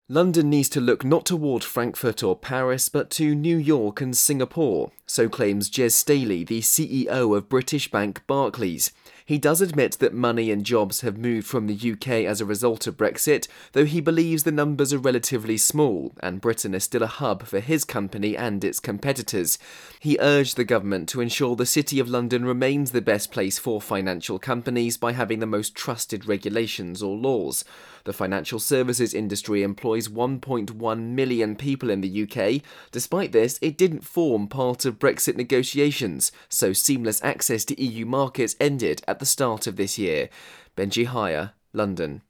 London needs to look not toward Frankfurt or Paris, but to New York and Singapore, so claims Jez Staley, the CEO of British bank Barclays. He does admit that money and jobs have moved from the UK as a result of Brexit, though he believes the numbers are relatively small, and Britain is still a hub for his company and its competitors. He urged the government to ensure the City of London remains the best place for financial companies by having the most trusted regulations or laws. The financial services industry employs 1.1 million people in the UK. Despite this, it didn't form part of Brexit negotiations, so seamless access to EU markets ended at the start of this year. Benji Hire, London.